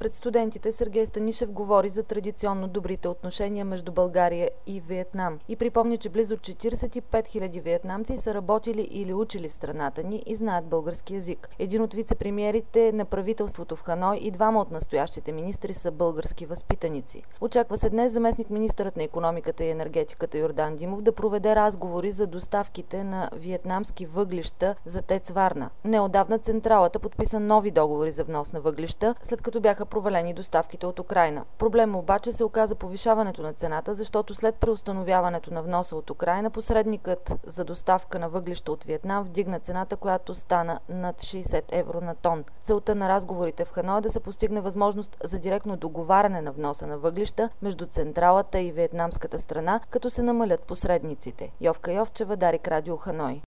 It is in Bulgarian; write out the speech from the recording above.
Пред студентите Сергей Станишев говори за традиционно добрите отношения между България и Виетнам и припомни, че близо 45 000 виетнамци са работили или учили в страната ни и знаят български език. Един от вице-премиерите на правителството в Ханой и двама от настоящите министри са български възпитаници. Очаква се днес заместник-министърът на икономиката и енергетиката Йордан Димов да проведе разговори за доставките на виетнамски въглища за ТЕЦ Варна. Неотдавна централата подписа нови договори за внос на въглища, след като бяха провалени доставките от Украйна. Проблем обаче се оказа повишаването на цената, защото след преустановяването на вноса от Украйна, посредникът за доставка на въглища от Виетнам вдигна цената, която стана над 60 евро на тон. Целта на разговорите в Ханой е да се постигне възможност за директно договаряне на вноса на въглища между централата и виетнамската страна, като се намалят посредниците. Йовка Йовчева, Дарик Радио, Ханой.